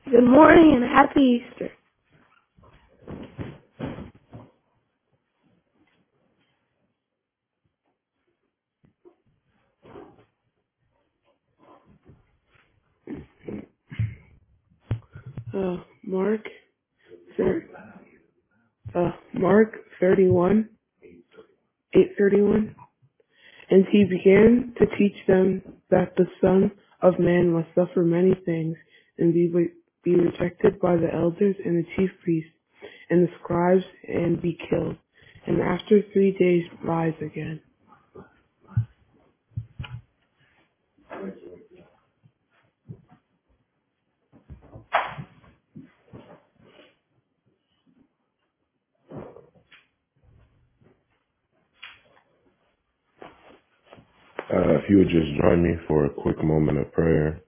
Good morning and happy Easter. Mark, Mark 31, 8:31. And he began to teach them that the Son of Man must suffer many things and be rejected by the elders and the chief priests and the scribes and be killed, and after 3 days rise again. If you would just join me for a quick moment of prayer.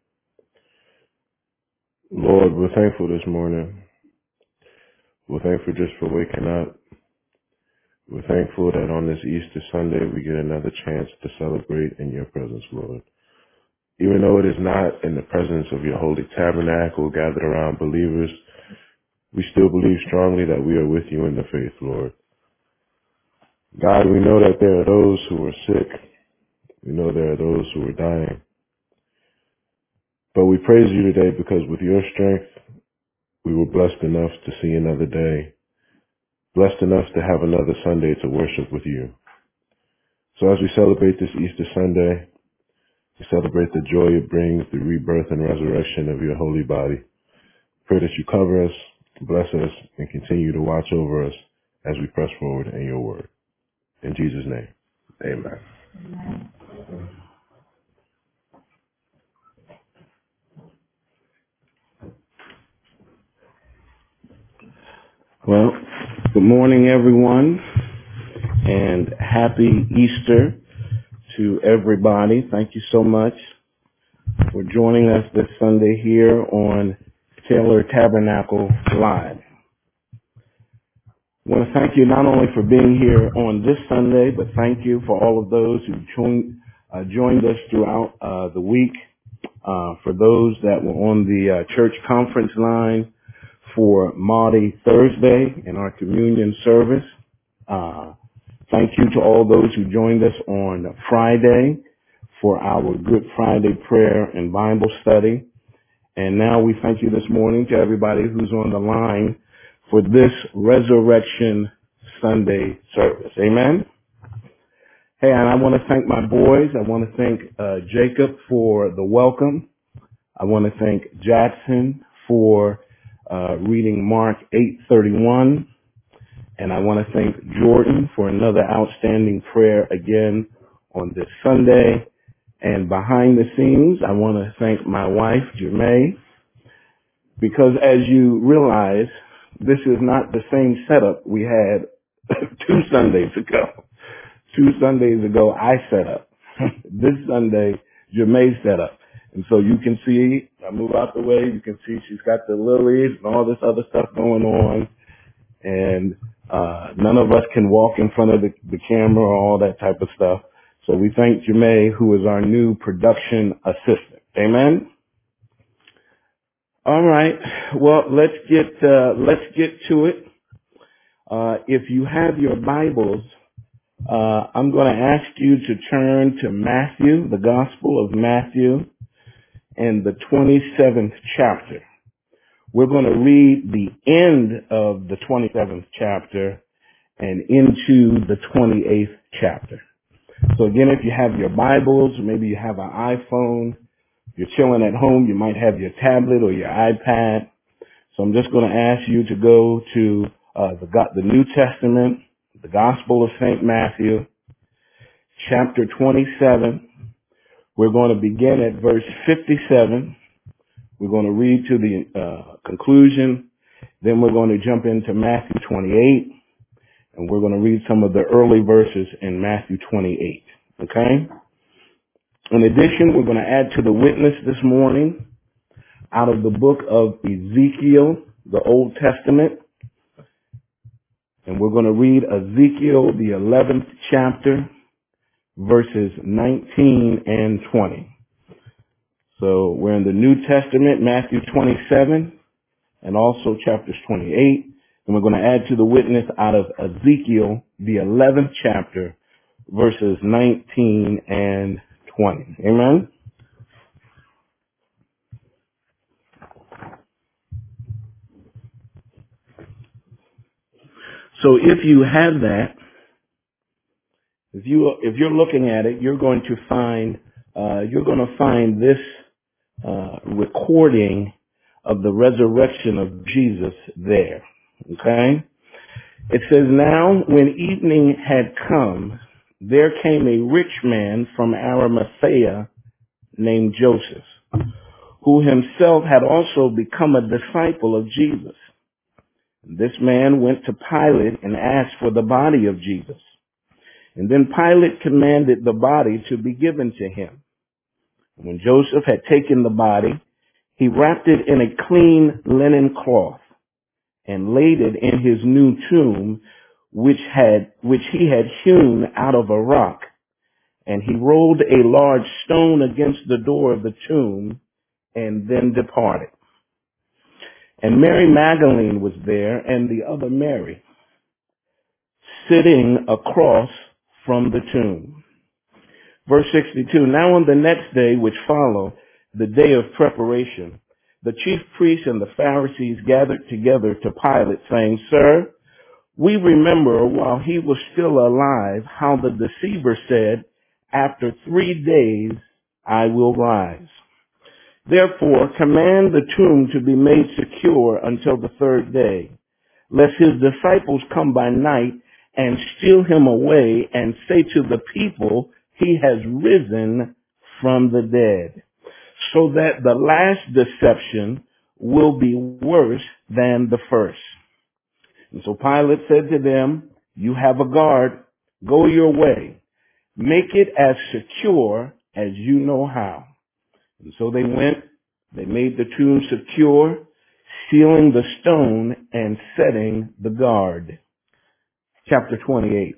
Lord, we're thankful this morning. We're thankful just for waking up. We're thankful that on this Easter Sunday we get another chance to celebrate in your presence, Lord. Even though it is not in the presence of your holy tabernacle gathered around believers, we still believe strongly that we are with you in the faith, Lord. God, we know that there are those who are sick. We know there are those who are dying. But we praise you today because with your strength, we were blessed enough to see another day, blessed enough to have another Sunday to worship with you. So as we celebrate this Easter Sunday, we celebrate the joy it brings, the rebirth and resurrection of your holy body. Pray that you cover us, bless us, and continue to watch over us as we press forward in your word. In Jesus' name, amen. Well, good morning, everyone, and happy Easter to everybody. Thank you so much for joining us this Sunday here on Taylor Tabernacle Live. I want to thank you not only for being here on this Sunday, but thank you for all of those who joined us throughout the week. For those that were on the church conference line for Maundy Thursday in our communion service. Thank you to all those who joined us on Friday for our Good Friday prayer and Bible study. And now we thank you this morning to everybody who's on the line for this Resurrection Sunday service. Amen. Hey, and I want to thank my boys. I want to thank Jacob for the welcome. I want to thank Jackson for reading Mark 8:31. And I want to thank Jordan for another outstanding prayer again on this Sunday. And behind the scenes, I want to thank my wife, Jermaine, because as you realize, this is not the same setup we had 2 Sundays ago. 2 Sundays ago, I set up. This Sunday, Jermaine set up. And so you can see, I move out the way, you can see she's got the lilies and all this other stuff going on. And none of us can walk in front of the camera or all that type of stuff. So we thank Jermaine, who is our new production assistant. Amen. All right. Well, let's get to it. If you have your Bibles, I'm going to ask you to turn to Matthew, the Gospel of Matthew, and the 27th chapter. We're going to read the end of the 27th chapter and into the 28th chapter. So again, if you have your Bibles, maybe you have an iPhone, you're chilling at home, you might have your tablet or your iPad. So I'm just going to ask you to go to the New Testament, the Gospel of St. Matthew, chapter 27. We're going to begin at verse 57. We're going to read to the conclusion. Then we're going to jump into Matthew 28. And we're going to read some of the early verses in Matthew 28. Okay? In addition, we're going to add to the witness this morning out of the book of Ezekiel, the Old Testament. And we're going to read Ezekiel, the 11th chapter, verses 19 and 20. So we're in the New Testament, Matthew 27. and also chapters 28. And we're going to add to the witness out of Ezekiel, the 11th chapter, verses 19 and 20. Amen? So if you have that, if you're looking at it, you're going to find this recording of the resurrection of Jesus there. Okay? It says, "Now when evening had come, there came a rich man from Arimathea named Joseph, who himself had also become a disciple of Jesus. This man went to Pilate and asked for the body of Jesus. And then Pilate commanded the body to be given to him. When Joseph had taken the body, he wrapped it in a clean linen cloth and laid it in his new tomb, which he had hewn out of a rock. And he rolled a large stone against the door of the tomb and then departed. And Mary Magdalene was there, and the other Mary, sitting across from the tomb." Verse 62, "Now on the next day which followed, the day of preparation, the chief priests and the Pharisees gathered together to Pilate, saying, 'Sir, we remember while he was still alive how the deceiver said, after 3 days I will rise. Therefore command the tomb to be made secure until the 3rd day, lest his disciples come by night and steal him away and say to the people, he has risen from the dead, so that the last deception will be worse than the first.' And so Pilate said to them, 'You have a guard. Go your way. Make it as secure as you know how.' And so they went. They made the tomb secure, sealing the stone and setting the guard." Chapter 28.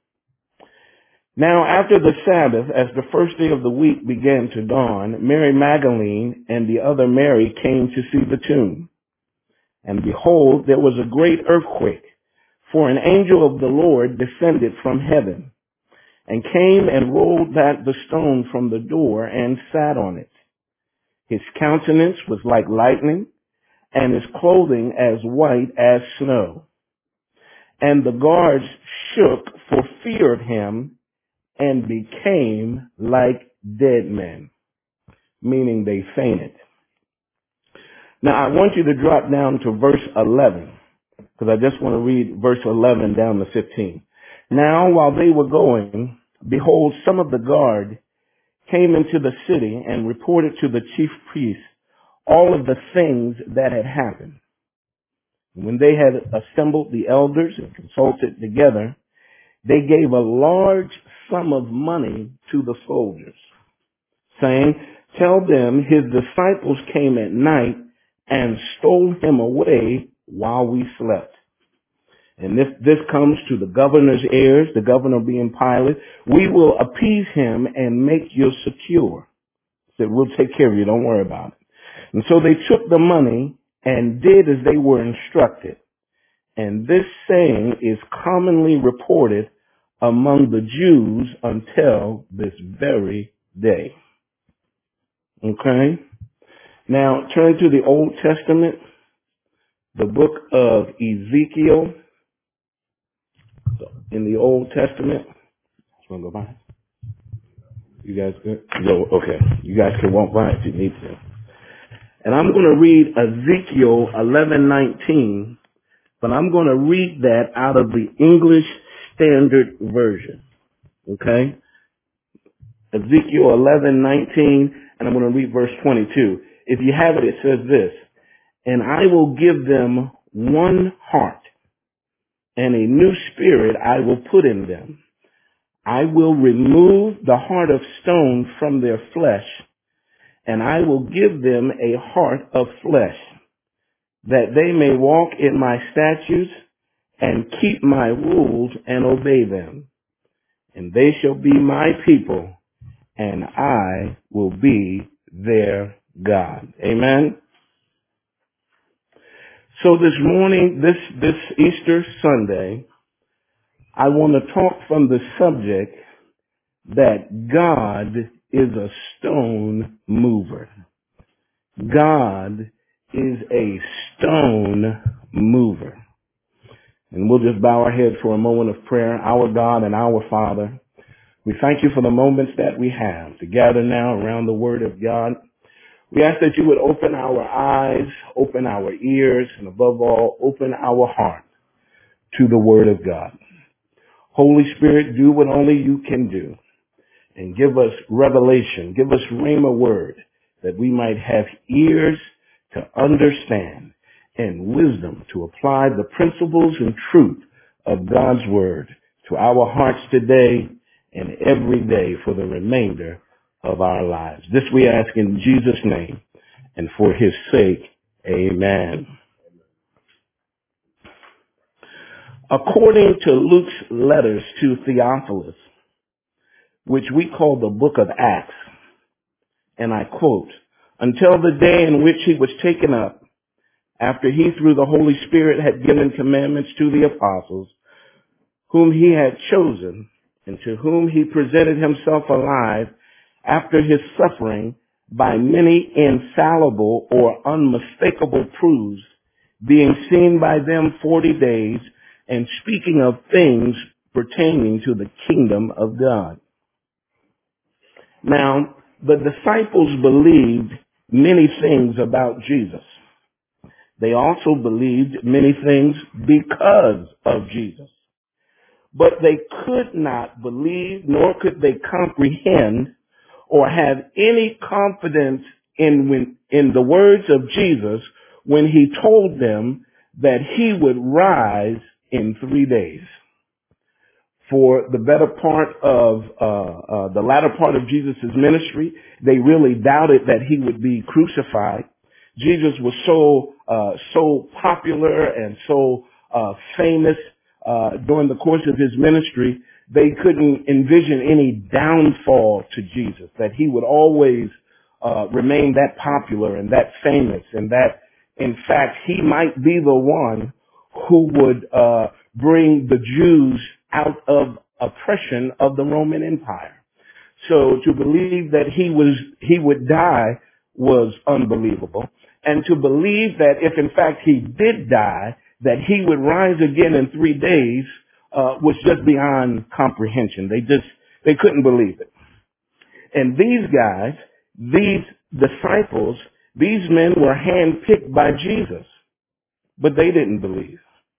"Now after the Sabbath, as the first day of the week began to dawn, Mary Magdalene and the other Mary came to see the tomb. And behold, there was a great earthquake, for an angel of the Lord descended from heaven, and came and rolled back the stone from the door and sat on it. His countenance was like lightning, and his clothing as white as snow. And the guards shook for fear of him and became like dead men," meaning they fainted. Now I want you to drop down to verse 11, because I just want to read verse 11 down to 15. "Now while they were going, behold, some of the guard came into the city and reported to the chief priests all of the things that had happened. When they had assembled the elders and consulted together, they gave a large sum of money to the soldiers, saying, 'Tell them his disciples came at night and stole him away while we slept. And if this comes to the governor's ears,'" the governor being Pilate, "'we will appease him and make you secure.' Said, 'We'll take care of you. Don't worry about it.' And so they took the money and did as they were instructed. And this saying is commonly reported among the Jews until this very day." Okay? Now turn to the Old Testament, the book of Ezekiel. In the Old Testament, just want to go by. You guys good? Go, okay. You guys can walk by if you need to. And I'm going to read Ezekiel 11:19, but I'm going to read that out of the English Standard Version. Okay? Ezekiel 11:19, and I'm going to read verse 22. If you have it, it says this: "And I will give them one heart, and a new spirit I will put in them. I will remove the heart of stone from their flesh, and I will give them a heart of flesh, that they may walk in my statutes and keep my rules and obey them. And they shall be my people, and I will be their God." Amen. So this morning, this Easter Sunday, I want to talk from the subject that God is a stone mover. God is a stone mover. And we'll just bow our heads for a moment of prayer. Our God and our Father, we thank you for the moments that we have to gather now around the Word of God. We ask that you would open our eyes, open our ears, and above all, open our heart to the Word of God. Holy Spirit, do what only you can do and give us revelation, give us rhema word that we might have ears to understand and wisdom to apply the principles and truth of God's word to our hearts today and every day for the remainder of our lives. This we ask in Jesus' name and for his sake. Amen. According to Luke's letters to Theophilus, which we call the book of Acts, and I quote, until the day in which he was taken up, after he through the Holy Spirit had given commandments to the apostles, whom he had chosen, and to whom he presented himself alive after his suffering by many infallible or unmistakable proofs, being seen by them 40 days, and speaking of things pertaining to the kingdom of God. Now, the disciples believed many things about Jesus. They also believed many things because of Jesus. But they could not believe, nor could they comprehend or have any confidence in the words of Jesus when he told them that he would rise in 3 days. For the better part of the latter part of Jesus' ministry, they really doubted that he would be crucified. Jesus was so popular and so famous during the course of his ministry, they couldn't envision any downfall to Jesus, that he would always remain that popular and that famous, and that, in fact, he might be the one who would bring the Jews out of oppression of the Roman Empire. So to believe that he would die was unbelievable. And to believe that if in fact he did die, that he would rise again in 3 days was just beyond comprehension. They couldn't believe it. And these guys, these disciples, these men were handpicked by Jesus, but they didn't believe.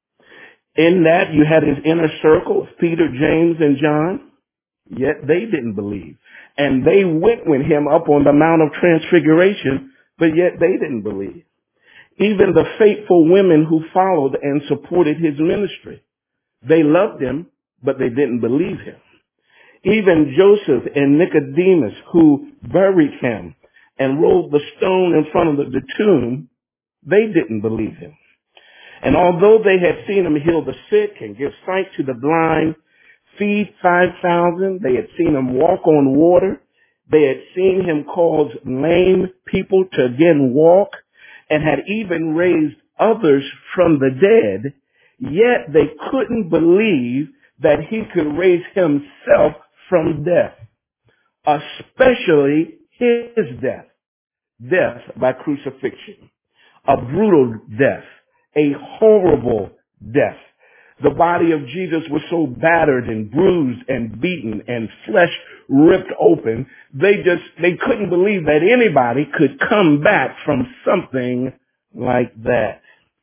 In that, you had his inner circle of Peter, James, and John, yet they didn't believe. And they went with him up on the Mount of Transfiguration, but yet they didn't believe. Even the faithful women who followed and supported his ministry, they loved him, but they didn't believe him. Even Joseph and Nicodemus, who buried him and rolled the stone in front of the tomb, they didn't believe him. And although they had seen him heal the sick and give sight to the blind, feed 5,000, they had seen him walk on water, they had seen him cause lame people to again walk, and had even raised others from the dead, yet they couldn't believe that he could raise himself from death, especially his death by crucifixion. A brutal death, a horrible death. The body of Jesus was so battered and bruised and beaten and flesh ripped open, they couldn't believe that anybody could come back from something like that.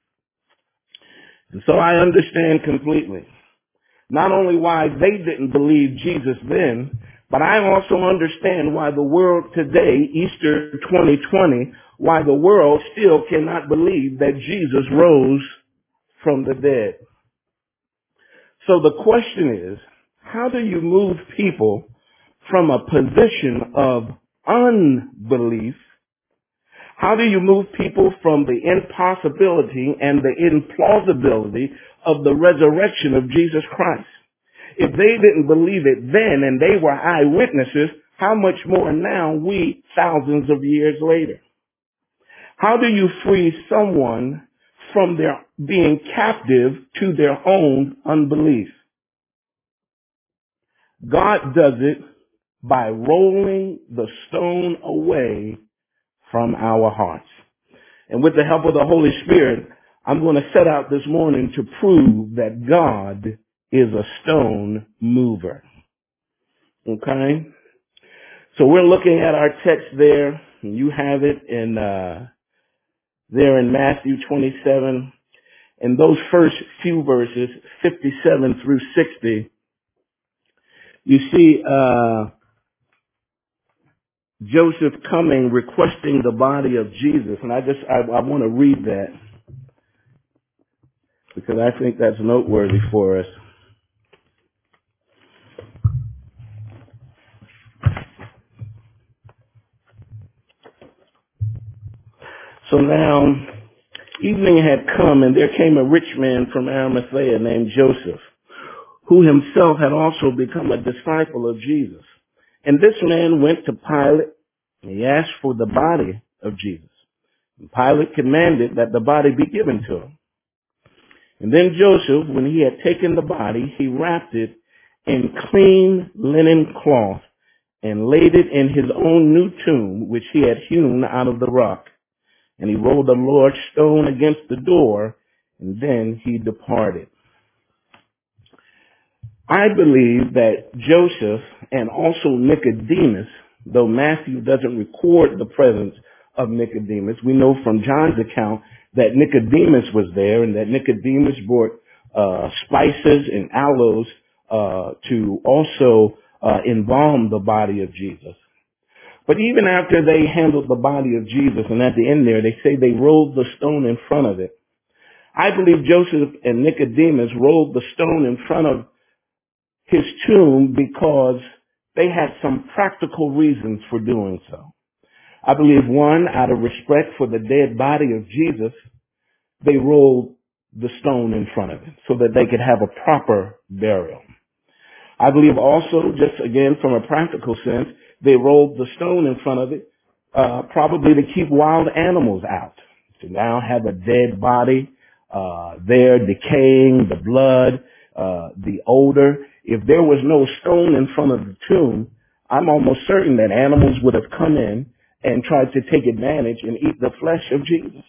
And so I understand completely not only why they didn't believe Jesus then, but I also understand why the world today, Easter 2020, why the world still cannot believe that Jesus rose from the dead. So the question is, how do you move people from a position of unbelief? How do you move people from the impossibility and the implausibility of the resurrection of Jesus Christ? If they didn't believe it then and they were eyewitnesses, how much more now we thousands of years later? How do you free someone from their being captive to their own unbelief. God does it by rolling the stone away from our hearts. And with the help of the Holy Spirit, I'm going to set out this morning to prove that God is a stone mover. Okay? So we're looking at our text there. You have it in there in Matthew 27. And those first few verses, 57 through 60, you see Joseph coming, requesting the body of Jesus. And I want to read that because I think that's noteworthy for us. So now, evening had come, and there came a rich man from Arimathea named Joseph, who himself had also become a disciple of Jesus. And this man went to Pilate, and he asked for the body of Jesus. And Pilate commanded that the body be given to him. And then Joseph, when he had taken the body, he wrapped it in clean linen cloth and laid it in his own new tomb, which he had hewn out of the rock. And he rolled a large stone against the door, and then he departed. I believe that Joseph and also Nicodemus, though Matthew doesn't record the presence of Nicodemus, we know from John's account that Nicodemus was there and that Nicodemus brought spices and aloes to also embalm the body of Jesus. But even after they handled the body of Jesus, and at the end there, they say they rolled the stone in front of it. I believe Joseph and Nicodemus rolled the stone in front of his tomb because they had some practical reasons for doing so. I believe one, out of respect for the dead body of Jesus, they rolled the stone in front of it so that they could have a proper burial. I believe also, just again from a practical sense, they rolled the stone in front of it, probably to keep wild animals out. To now have a dead body there decaying, the blood, the odor. If there was no stone in front of the tomb, I'm almost certain that animals would have come in and tried to take advantage and eat the flesh of Jesus.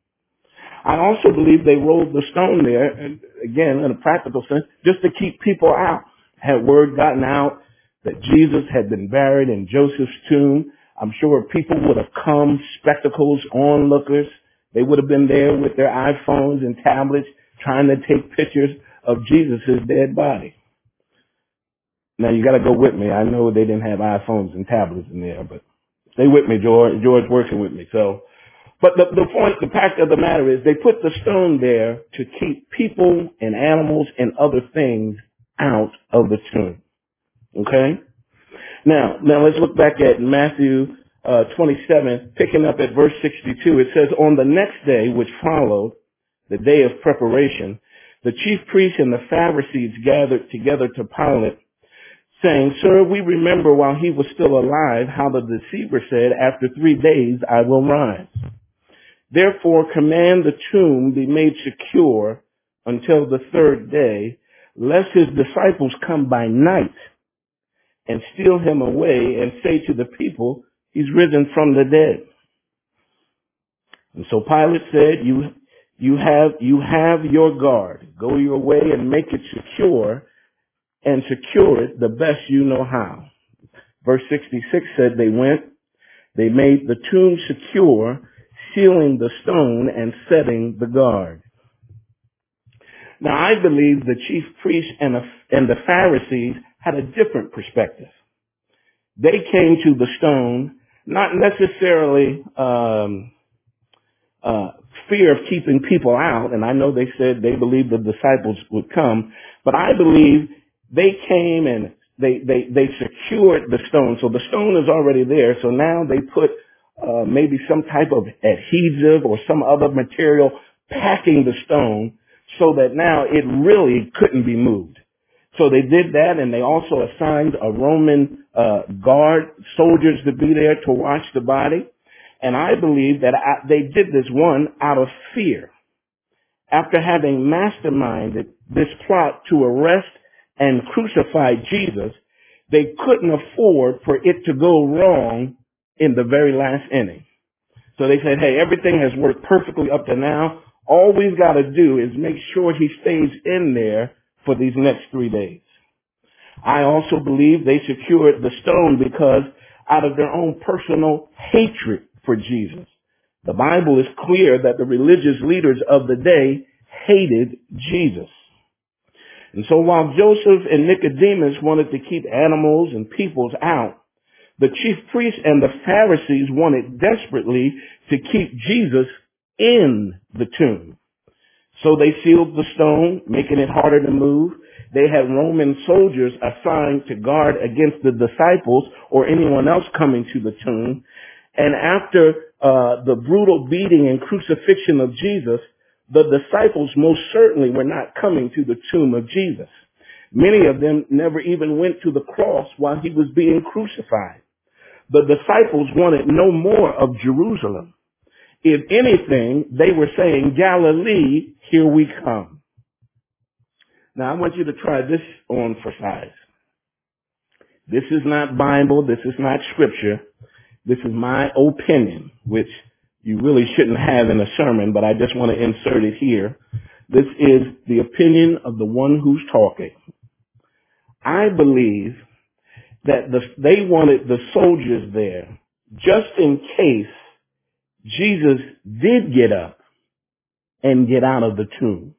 I also believe they rolled the stone there, and again, in a practical sense, just to keep people out. Had word gotten out that Jesus had been buried in Joseph's tomb, I'm sure people would have come, spectacles, onlookers. They would have been there with their iPhones and tablets trying to take pictures of Jesus' dead body. Now, you got to go with me. I know they didn't have iPhones and tablets in there, but stay with me, George. George working with me. But the point, the fact of the matter is they put the stone there to keep people and animals and other things out of the tomb. Okay? Now let's look back at Matthew 27, picking up at verse 62. It says, on the next day, which followed, the day of preparation, the chief priests and the Pharisees gathered together to Pilate, saying, Sir, we remember while he was still alive how the deceiver said, after 3 days I will rise. Therefore command the tomb be made secure until the third day, lest his disciples come by night and steal him away and say to the people, he's risen from the dead. And so Pilate said, you have your guard. Go your way and make it secure, and secure it the best you know how. Verse 66 said they went, they made the tomb secure, sealing the stone and setting the guard. Now I believe the chief priests and the Pharisees had a different perspective. They came to the stone not necessarily fear of keeping people out, and I know they said they believed the disciples would come, but I believe they came and they secured the stone. So the stone is already there, so now they put maybe some type of adhesive or some other material packing the stone so that now it really couldn't be moved. So they did that, and they also assigned a Roman guard, soldiers to be there to watch the body. And I believe that they did this, one, out of fear. after having masterminded this plot to arrest and crucify Jesus, they couldn't afford for it to go wrong in the very last inning. So they said, hey, everything has worked perfectly up to now. All we've got to do is make sure he stays in there for these next 3 days. I also believe they secured the stone because out of their own personal hatred for Jesus. The Bible is clear that the religious leaders of the day hated Jesus. And so while Joseph and Nicodemus wanted to keep animals and peoples out, the chief priests and the Pharisees wanted desperately to keep Jesus in the tomb. So they sealed the stone, making it harder to move. They had Roman soldiers assigned to guard against the disciples or anyone else coming to the tomb. And after the brutal beating and crucifixion of Jesus, the disciples most certainly were not coming to the tomb of Jesus. Many of them never even went to the cross while he was being crucified. The disciples wanted no more of Jerusalem. If anything, they were saying, Galilee, here we come. Now, I want you to try this on for size. This is not Bible. This is not scripture. This is my opinion, which you really shouldn't have in a sermon, but I just want to insert it here. This is the opinion of the one who's talking. I believe that they wanted the soldiers there just in case Jesus did get up and get out of the tomb.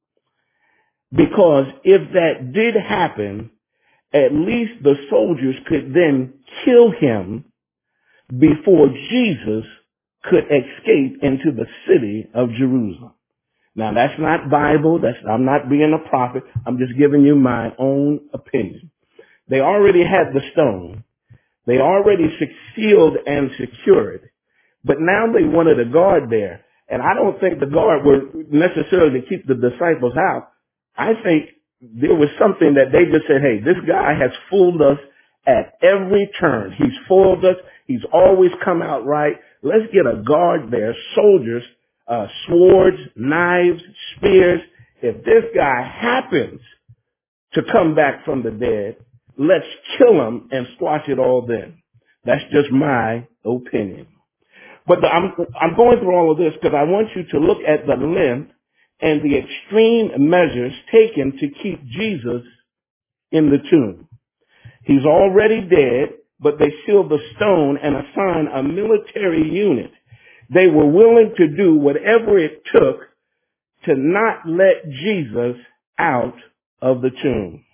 Because if that did happen, at least the soldiers could then kill him before Jesus could escape into the city of Jerusalem. Now that's not Bible. I'm not being a prophet. I'm just giving you my own opinion. They already had the stone. They already sealed and secured. But now they wanted a guard there. And I don't think the guard were necessarily to keep the disciples out. I think there was something that they just said, hey, this guy has fooled us at every turn. He's fooled us. He's always come out right. Let's get a guard there, soldiers, swords, knives, spears. If this guy happens to come back from the dead, let's kill him and squash it all then. That's just my opinion. But I'm going through all of this because I want you to look at the length and the extreme measures taken to keep Jesus in the tomb. He's already dead, but they sealed the stone and assigned a military unit. They were willing to do whatever it took to not let Jesus out of the tomb.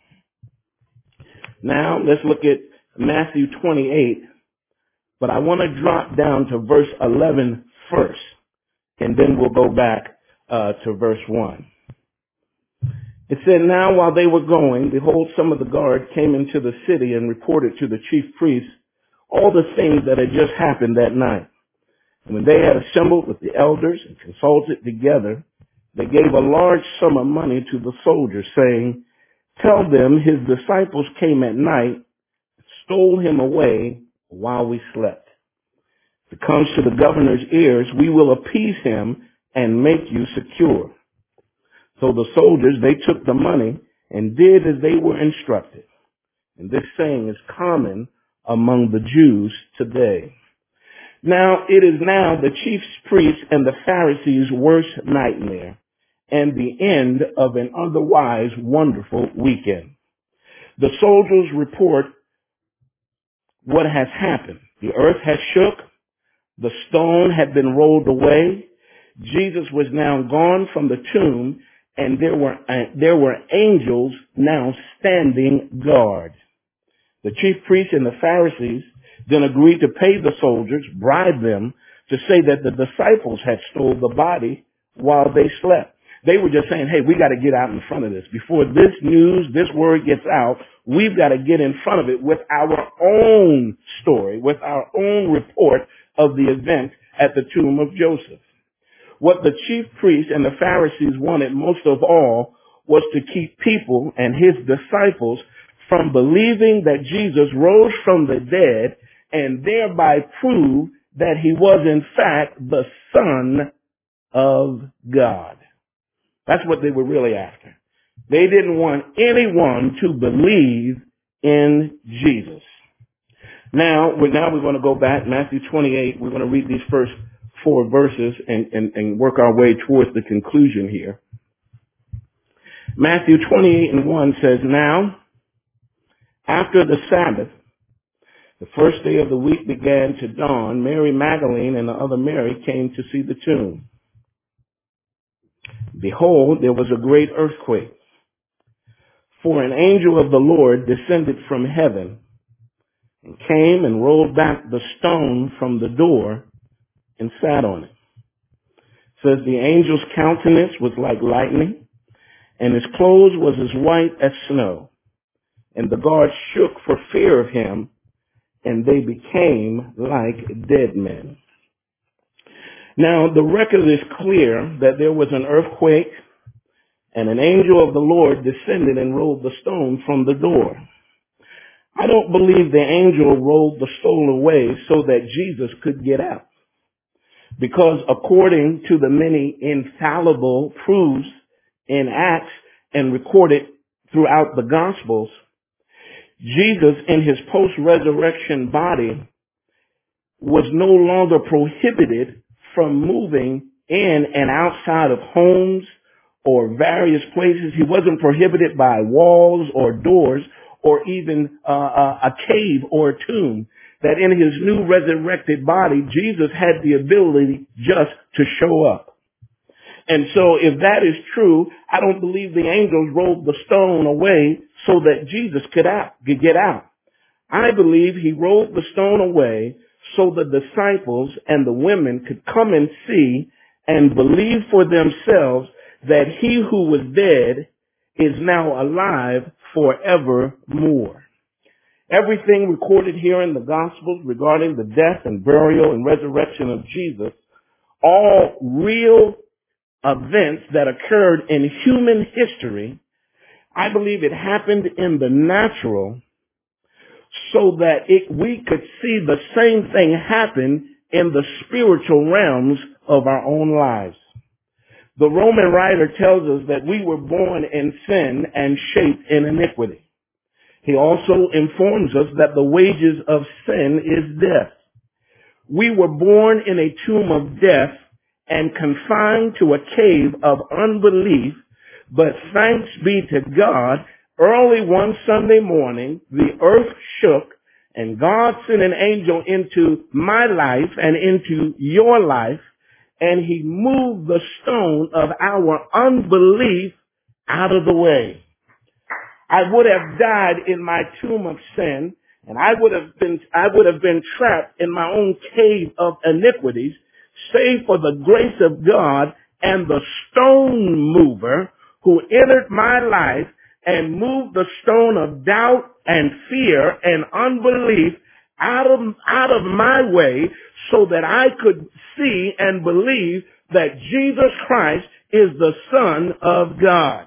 Now, let's look at Matthew 28, but I want to drop down to verse 11 first, and then we'll go back to verse 1. It said, now while they were going, behold, some of the guard came into the city and reported to the chief priests all the things that had just happened that night. And when they had assembled with the elders and consulted together, they gave a large sum of money to the soldiers, saying, tell them his disciples came at night, stole him away while we slept. If it comes to the governor's ears, we will appease him and make you secure. So the soldiers, they took the money and did as they were instructed. And this saying is common among the Jews today. Now, it is now the chief priests and the Pharisees' worst nightmare and the end of an otherwise wonderful weekend. The soldiers report what has happened. The earth has shook. The stone had been rolled away. Jesus was now gone from the tomb, and there were angels now standing guard. The chief priests and the Pharisees then agreed to pay the soldiers, bribe them to say that the disciples had stole the body while they slept. They were just saying, hey, we got to get out in front of this. Before this news, this word gets out, we've got to get in front of it with our own story, with our own report of the event at the tomb of Joseph. What the chief priests and the Pharisees wanted most of all was to keep people and his disciples from believing that Jesus rose from the dead and thereby prove that he was in fact the Son of God. That's what they were really after. They didn't want anyone to believe in Jesus. Now we're going to go back, Matthew 28. We're going to read these first 4 verses and work our way towards the conclusion here. Matthew 28:1 says, "Now, after the Sabbath, the first day of the week began to dawn. Mary Magdalene and the other Mary came to see the tomb. Behold, there was a great earthquake, for an angel of the Lord descended from heaven and came and rolled back the stone from the door and sat on it. It says the angel's countenance was like lightning, and his clothes was as white as snow. And the guards shook for fear of him, and they became like dead men." Now, the record is clear that there was an earthquake, and an angel of the Lord descended and rolled the stone from the door. I don't believe the angel rolled the stone away so that Jesus could get out. Because according to the many infallible proofs in Acts and recorded throughout the Gospels, Jesus in his post-resurrection body was no longer prohibited from moving in and outside of homes or various places. He wasn't prohibited by walls or doors or even a cave or a tomb. That in his new resurrected body, Jesus had the ability just to show up. And so if that is true, I don't believe the angels rolled the stone away so that Jesus could get out. I believe he rolled the stone away so the disciples and the women could come and see and believe for themselves that he who was dead is now alive forevermore. Everything recorded here in the Gospels regarding the death and burial and resurrection of Jesus, all real events that occurred in human history, I believe it happened in the natural so that we could see the same thing happen in the spiritual realms of our own lives. The Roman writer tells us that we were born in sin and shaped in iniquity. He also informs us that the wages of sin is death. We were born in a tomb of death and confined to a cave of unbelief, but thanks be to God, early one Sunday morning, the earth shook and God sent an angel into my life and into your life, and he moved the stone of our unbelief out of the way. I would have died in my tomb of sin, and I would have been trapped in my own cave of iniquities, save for the grace of God and the stone mover who entered my life and moved the stone of doubt and fear and unbelief out of my way so that I could see and believe that Jesus Christ is the Son of God.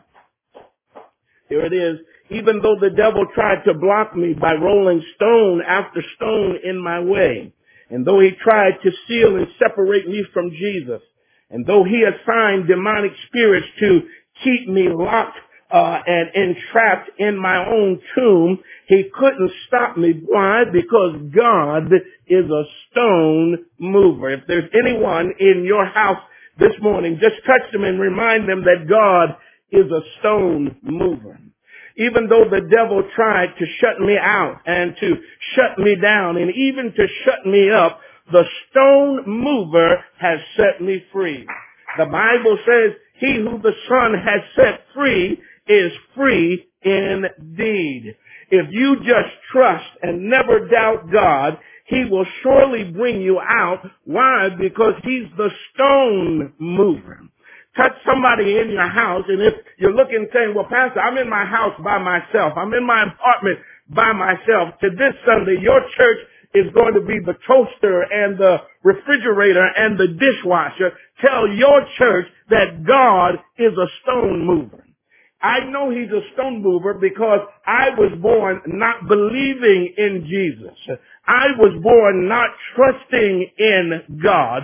Here it is. Even though the devil tried to block me by rolling stone after stone in my way, and though he tried to seal and separate me from Jesus, and though he assigned demonic spirits to keep me locked and entrapped in my own tomb, he couldn't stop me. Why? Because God is a stone mover. If there's anyone in your house this morning, just touch them and remind them that God is a stone mover. Even though the devil tried to shut me out and to shut me down and even to shut me up, the stone mover has set me free. The Bible says, he who the Son has set free is free indeed. If you just trust and never doubt God, he will surely bring you out. Why? Because he's the stone mover. Touch somebody in your house, and if you're looking saying, well, Pastor, I'm in my house by myself. I'm in my apartment by myself. To this Sunday, your church is going to be the toaster and the refrigerator and the dishwasher. Tell your church that God is a stone mover. I know he's a stone mover because I was born not believing in Jesus. I was born not trusting in God.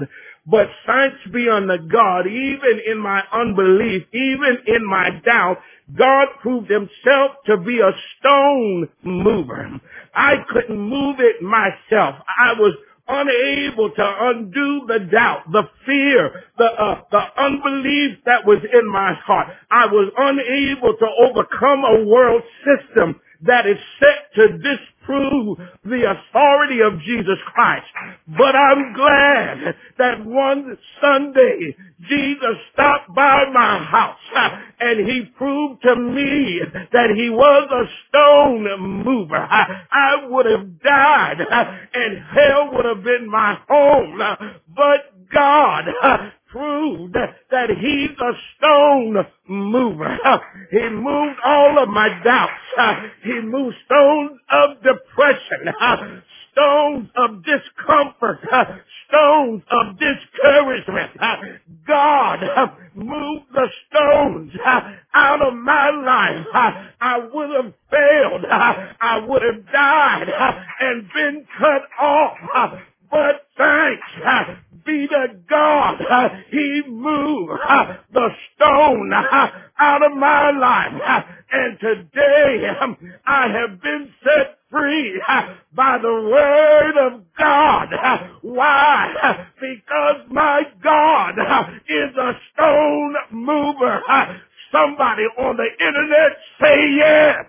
But thanks be unto God, even in my unbelief, even in my doubt, God proved himself to be a stone mover. I couldn't move it myself. I was unable to undo the doubt, the fear, the unbelief that was in my heart. I was unable to overcome a world system that is set to disprove the authority of Jesus Christ. But I'm glad that one Sunday Jesus stopped by my house and he proved to me that he was a stone mover. I would have died and hell would have been my home. But God proved that he's a stone mover. He moved all of my doubts. He moved stones of depression, stones of discomfort, stones of discouragement. God moved the stones out of my life. I would have failed. I would have died and been cut off. But thanks be to God, he moved the stone out of my life. And today I have been set free by the word of God. Why? Because my God is a stone mover. Somebody on the internet say yes.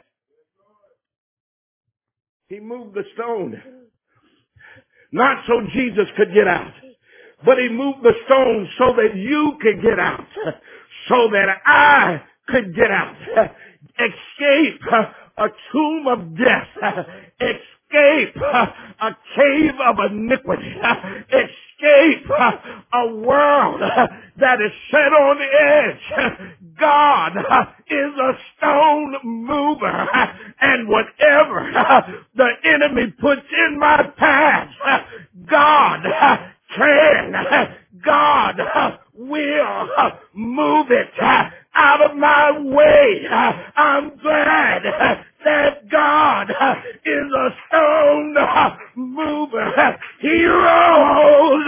He moved the stone. Not so Jesus could get out, but he moved the stone so that you could get out, so that I could get out, escape a tomb of death, escape a cave of iniquity, escape a world that is set on edge. God is a stone mover, and whatever the enemy puts in my path, God can, God will move it out of my way. I'm glad that God is a stone mover. He rolled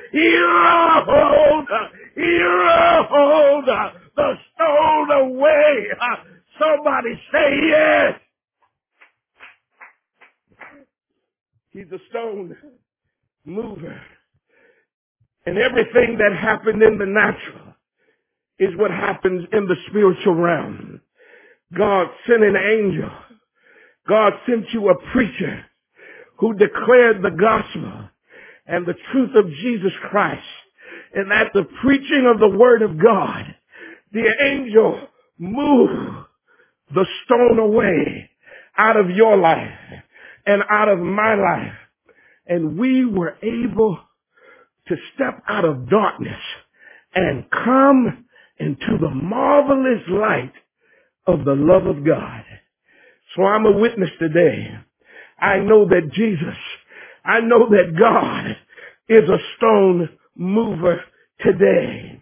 the stone away. Somebody say yes. He's a stone mover. And everything that happened in the natural is what happens in the spiritual realm. God sent an angel. God sent you a preacher who declared the gospel and the truth of Jesus Christ. And at the preaching of the word of God, the angel moved the stone away out of your life and out of my life. And we were able to step out of darkness and come into the marvelous light of the love of God. So I'm a witness today. I know that I know that God is a stone mover today.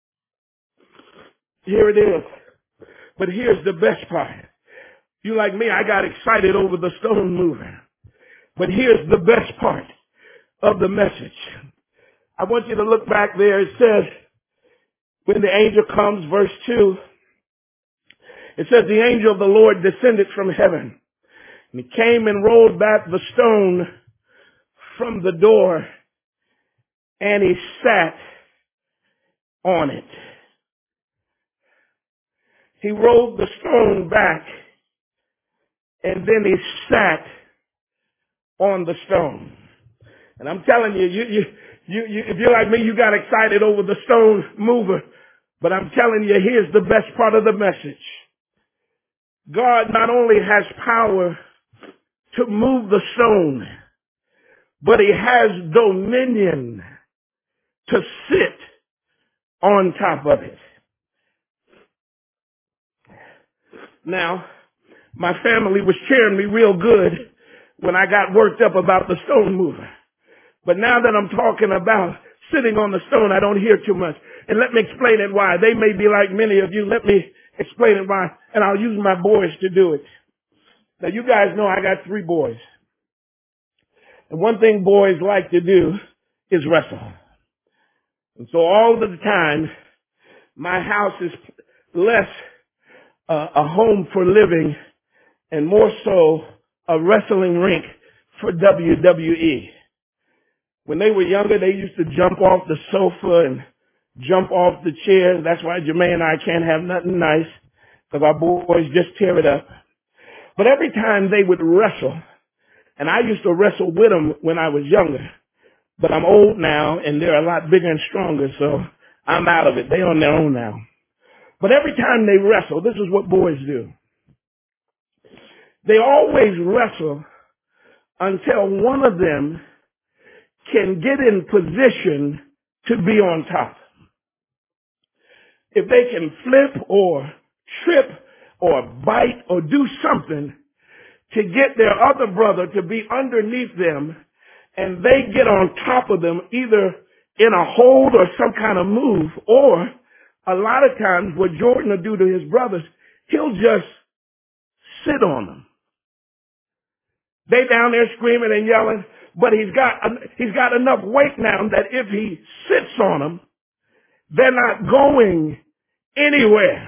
Here it is. But here's the best part. You like me, I got excited over the stone mover. But here's the best part of the message. I want you to look back there. It says, when the angel comes, verse 2, it says, the angel of the Lord descended from heaven. And he came and rolled back the stone from the door, and he sat on it. He rolled the stone back, and then he sat on the stone. And I'm telling you, if you're like me, you got excited over the stone mover. But I'm telling you, here's the best part of the message. God not only has power to move the stone, but he has dominion to sit on top of it. Now, my family was cheering me real good when I got worked up about the stone mover. But now that I'm talking about sitting on the stone, I don't hear too much. And let me explain it why. They may be like many of you. Let me explain it why. And I'll use my boys to do it. Now, you guys know I got 3 boys. And one thing boys like to do is wrestle. And so all of the time, my house is less a home for living and more so a wrestling rink for WWE. When they were younger, they used to jump off the sofa and jump off the chairs. That's why Jermaine and I can't have nothing nice, because our boys just tear it up. But every time they would wrestle, and I used to wrestle with them when I was younger, but I'm old now and they're a lot bigger and stronger, so I'm out of it. They're on their own now. But every time they wrestle, this is what boys do. They always wrestle until one of them can get in position to be on top. If they can flip or trip or bite or do something to get their other brother to be underneath them, and they get on top of them either in a hold or some kind of move, or a lot of times what Jordan will do to his brothers, he'll just sit on them. They down there screaming and yelling, but he's got enough weight now that if he sits on them, they're not going anywhere.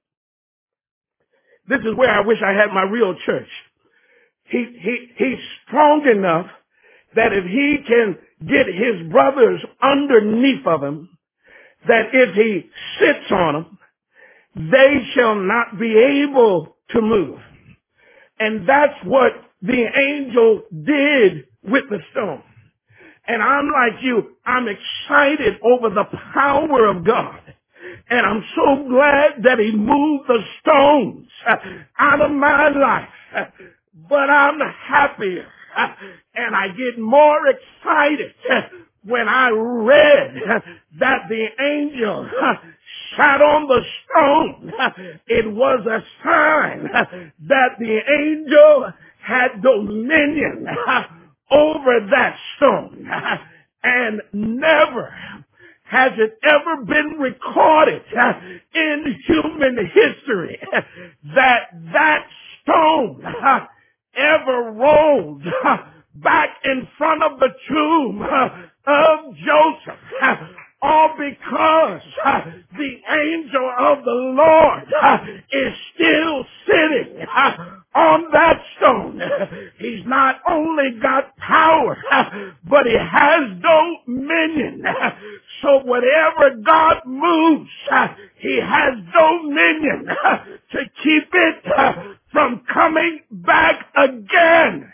This is where I wish I had my real church. He's strong enough that if he can get his brothers underneath of him, that if he sits on them, they shall not be able to move. And that's what the angel did with the stone. And I'm like you, I'm excited over the power of God. And I'm so glad that he moved the stones out of my life. But I'm happier and I get more excited when I read that the angel sat on the stone. It was a sign that the angel had dominion over that stone. And never has it ever been recorded in human history that stone ever rolled back in front of the tomb of Joseph. All because the angel of the Lord is still sitting on that stone. He's not only got power, but he has dominion. So whatever God moves, he has dominion to keep it from coming back again.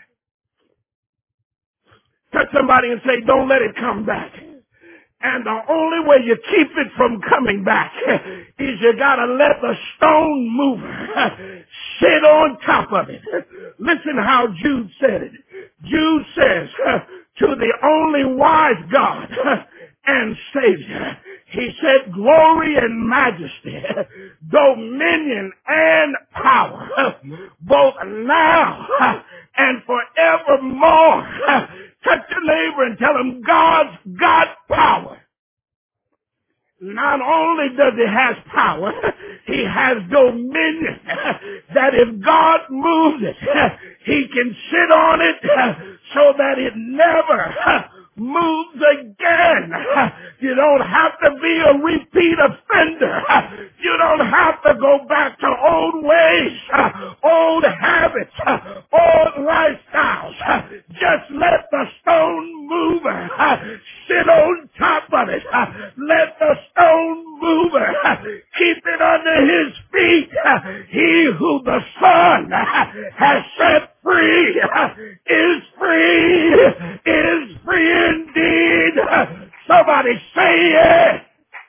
Touch somebody and say, don't let it come back. And the only way you keep it from coming back is you gotta let the stone mover sit on top of it. Listen how Jude said it. Jude says, to the only wise God and Savior, he said, glory and majesty, dominion and power, both now and forevermore. Touch your neighbor and tell him God's got power. Not only does he have power, he has dominion. That if God moves it, he can sit on it so that it never moves again. You don't have to be a repeat offender. You don't have to go back to old ways, old habits, old lifestyles. Just let the stone mover sit on top of it. Let the stone mover keep it under his feet. He who the Son has set free is free indeed. Somebody say it.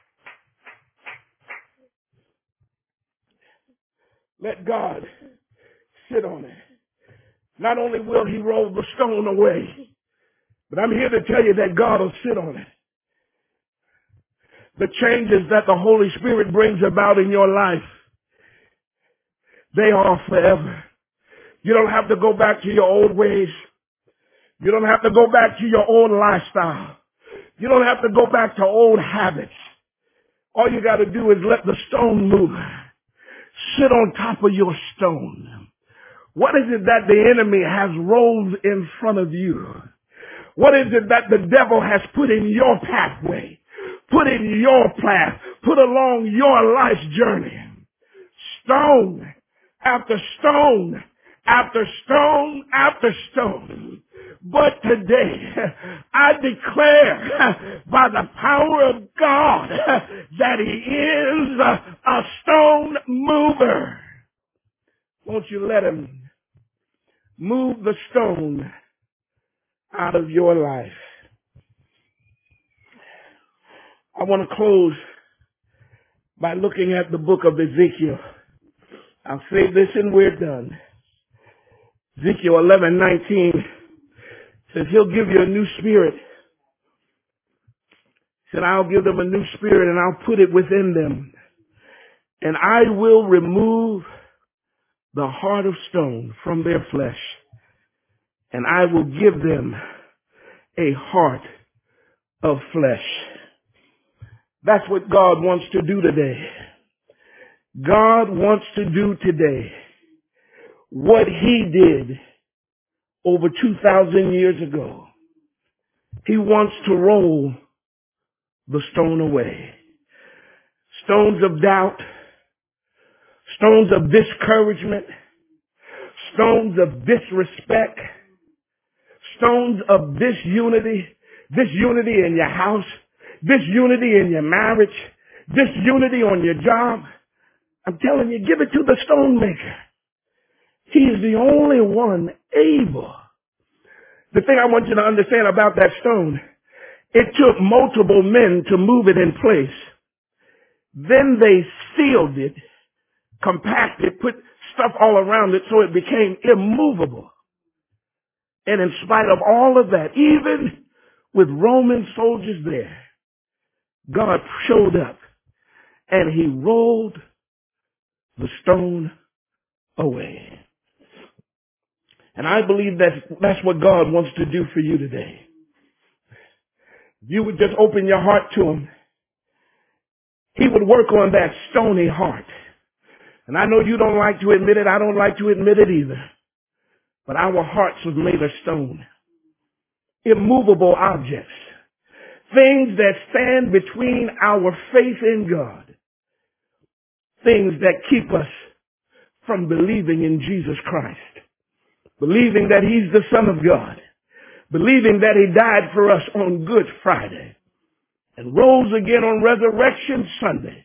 Let God sit on it. Not only will he roll the stone away, but I'm here to tell you that God will sit on it. The changes that the Holy Spirit brings about in your life, they are forever. You don't have to go back to your old ways. You don't have to go back to your old lifestyle. You don't have to go back to old habits. All you got to do is let the stone move. Sit on top of your stone. What is it that the enemy has rolled in front of you? What is it that the devil has put in your pathway? put in your path, put along your life's journey. Stone after stone after stone after stone. But today, I declare by the power of God that He is a stone mover. Won't you let Him move the stone out of your life? I want to close by looking at the book of Ezekiel. I'll say this and we're done. Ezekiel 11:19 says He'll give you a new spirit. He said, I'll give them a new spirit and I'll put it within them. And I will remove the heart of stone from their flesh. And I will give them a heart of flesh. That's what God wants to do today. God wants to do today what He did over 2,000 years ago. He wants to roll the stone away. Stones of doubt, stones of discouragement, stones of disrespect, stones of disunity, disunity in your house, disunity in your marriage, disunity on your job. I'm telling you, give it to the stone maker. He is the only one able. The thing I want you to understand about that stone, it took multiple men to move it in place. Then they sealed it, compacted, put stuff all around it so it became immovable. And in spite of all of that, even with Roman soldiers there, God showed up and He rolled the stone away. And I believe that's what God wants to do for you today. If you would just open your heart to Him, He would work on that stony heart. And I know you don't like to admit it. I don't like to admit it either. But our hearts was made of stone. Immovable objects. Things that stand between our faith in God. Things that keep us from believing in Jesus Christ. Believing that He's the Son of God. Believing that He died for us on Good Friday. And rose again on Resurrection Sunday.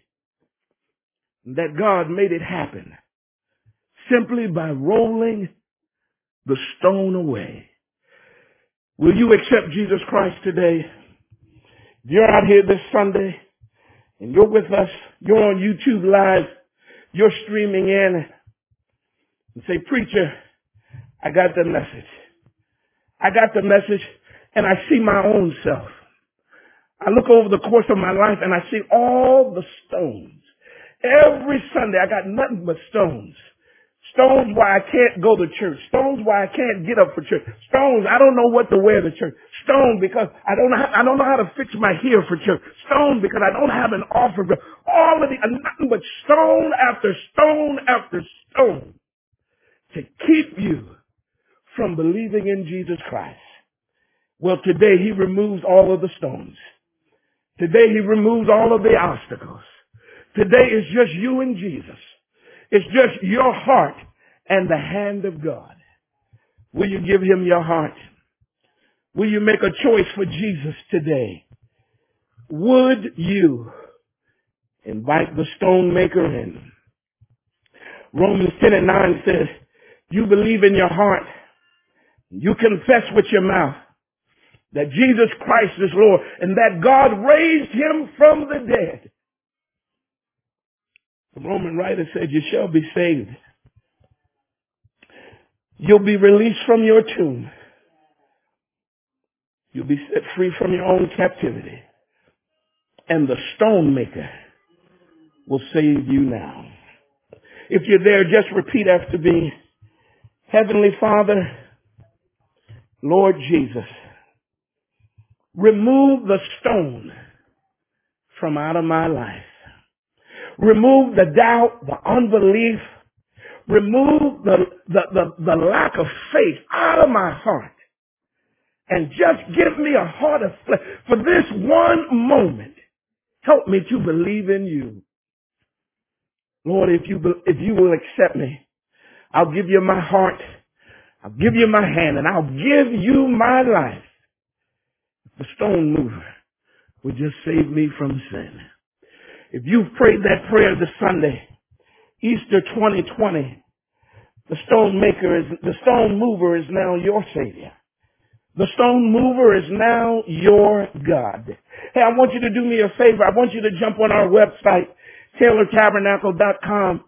And that God made it happen. Simply by rolling the stone away. Will you accept Jesus Christ today? If you're out here this Sunday and you're with us, you're on YouTube Live, you're streaming in and say, preacher, I got the message. I got the message and I see my own self. I look over the course of my life and I see all the stones. Every Sunday I got nothing but stones. Stones why I can't go to church. Stones why I can't get up for church. Stones, I don't know what to wear to church. Stone because I don't know how to fix my hair for church. Stone because I don't have an offering. All of the nothing but stone after stone after stone to keep you from believing in Jesus Christ. Well, today He removes all of the stones. Today He removes all of the obstacles. Today is just you and Jesus. It's just your heart and the hand of God. Will you give Him your heart? Will you make a choice for Jesus today? Would you invite the stone maker in? Romans 10:9 says, you believe in your heart, you confess with your mouth that Jesus Christ is Lord and that God raised Him from the dead. The Roman writer said, you shall be saved. You'll be released from your tomb. You'll be set free from your own captivity. And the stone maker will save you now. If you're there, just repeat after me. Heavenly Father, Lord Jesus, remove the stone from out of my life. Remove the doubt, the unbelief. Remove the lack of faith out of my heart. And just give me a heart of flesh for this one moment. Help me to believe in you. Lord, if you will accept me, I'll give you my heart. I'll give you my hand, and I'll give you my life. The stone mover would just save me from sin. If you've prayed that prayer this Sunday, Easter 2020, the stone mover is now your Savior. The stone mover is now your God. Hey, I want you to do me a favor. I want you to jump on our website, TaylorTabernacle.com.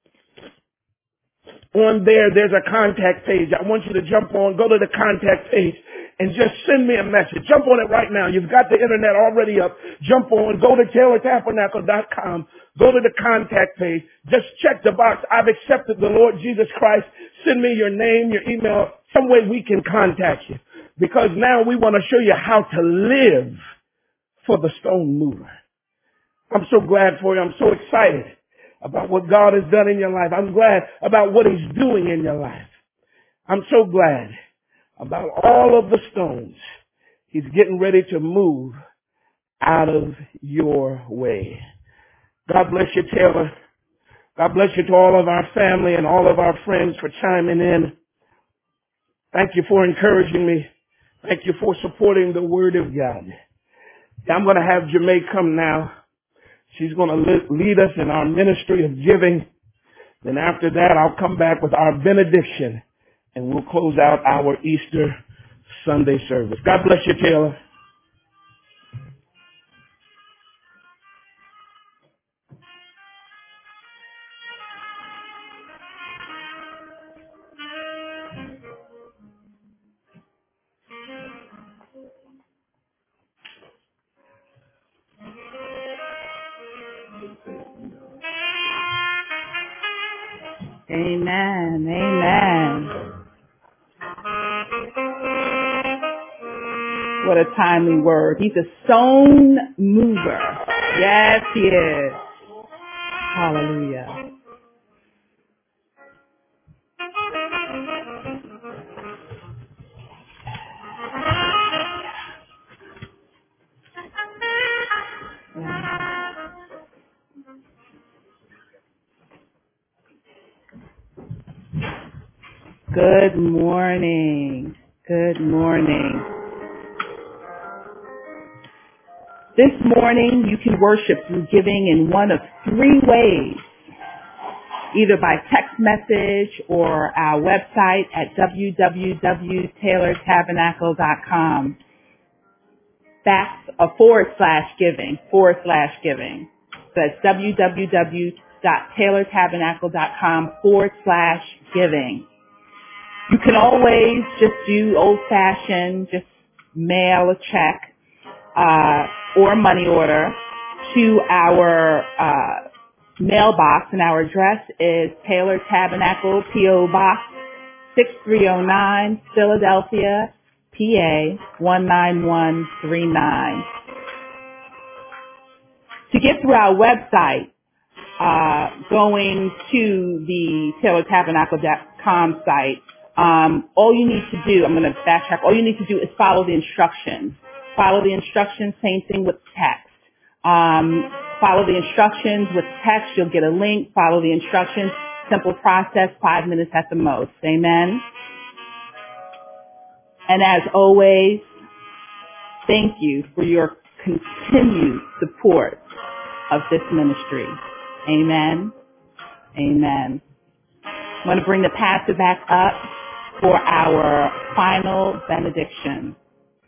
On there's a contact page. I want you to jump on, go to the contact page, and just send me a message. Jump on it right now. You've got the internet already up. Jump on, go to TaylorTabernacle.com, go to the contact page. Just check the box. I've accepted the Lord Jesus Christ. Send me your name, your email, some way we can contact you. Because now we want to show you how to live for the stone mover. I'm so glad for you. I'm so excited about what God has done in your life. I'm glad about what He's doing in your life. I'm so glad about all of the stones He's getting ready to move out of your way. God bless you, Taylor. God bless you to all of our family and all of our friends for chiming in. Thank you for encouraging me. Thank you for supporting the Word of God. I'm going to have Jamae come now. She's going to lead us in our ministry of giving. Then after that, I'll come back with our benediction, and we'll close out our Easter Sunday service. God bless you, Taylor. Amen. Amen. What a timely word. He's a stone mover. Yes, he is. Hallelujah. Good morning. Good morning. This morning, you can worship through giving in one of three ways, either by text message or our website at www.taylortabernacle.com. That's a /giving. So that's www.taylortabernacle.com/giving. You can always just do old-fashioned, just mail a check or money order to our mailbox, and our address is Taylor Tabernacle, P.O. Box 6309, Philadelphia, PA 19139. To get through our website, going to the TaylorTabernacle.com site, all you need to do, I'm going to backtrack, all you need to do is follow the instructions. Follow the instructions, same thing with text. Follow the instructions with text, you'll get a link, follow the instructions, simple process, 5 minutes at the most. Amen? And as always, thank you for your continued support of this ministry. Amen. Amen. I'm going to bring the pastor back up for our final benediction.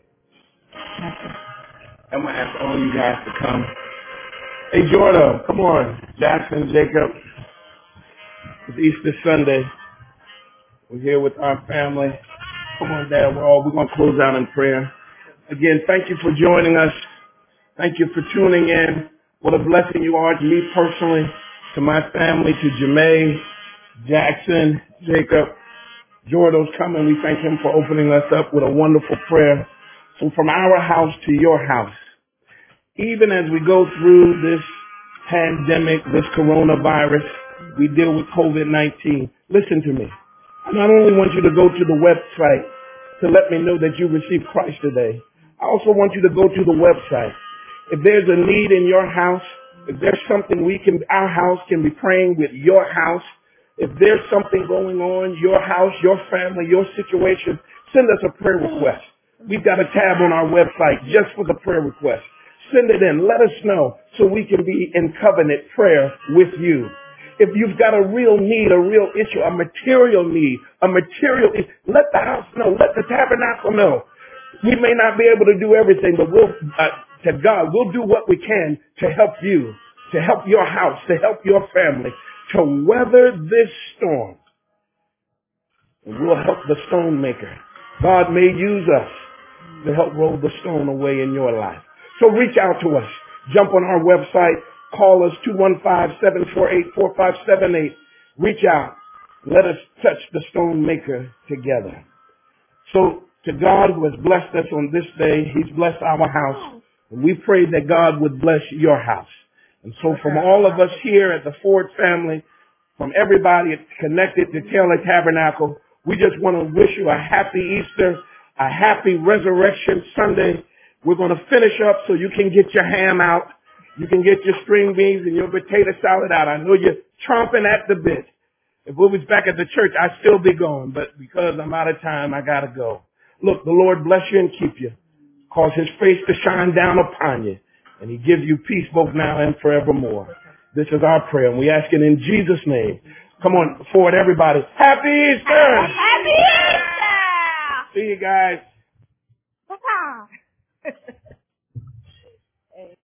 I'm going to ask all you guys to come. Hey, Jordan, come on. Jackson, Jacob. It's Easter Sunday. We're here with our family. Come on, Dad. We're going to close out in prayer. Again, thank you for joining us. Thank you for tuning in. What a blessing you are to me personally, to my family, to Jamae, Jackson, Jacob. Jordan's coming. We thank him for opening us up with a wonderful prayer. So from our house to your house, even as we go through this pandemic, this coronavirus, we deal with COVID-19. Listen to me. I not only want you to go to the website to let me know that you received Christ today, I also want you to go to the website If there's a need in your house, if there's something our house can be praying with your house, if there's something going on, your house, your family, your situation, send us a prayer request. We've got a tab on our website just for the prayer request. Send it in. Let us know so we can be in covenant prayer with you. If you've got a real need, a real issue, a material need, let the house know. Let the tabernacle know. We may not be able to do everything, but to God, we'll do what we can to help you, to help your house, to help your family, to weather this storm. And we'll help the stone maker. God may use us to help roll the stone away in your life. So reach out to us. Jump on our website. Call us 215-748-4578. Reach out. Let us touch the stone maker together. So to God who has blessed us on this day, He's blessed our house. And we pray that God would bless your house. And so from all of us here at the Ford family, from everybody connected to Taylor Tabernacle, we just want to wish you a happy Easter, a happy Resurrection Sunday. We're going to finish up so you can get your ham out. You can get your string beans and your potato salad out. I know you're chomping at the bit. If we was back at the church, I'd still be going. But because I'm out of time, I got to go. Look, the Lord bless you and keep you. Cause His face to shine down upon you. And He give you peace both now and forevermore. This is our prayer, and we ask it in Jesus' name. Come on, forward, everybody. Happy Easter! Happy Easter! See you guys. Papa.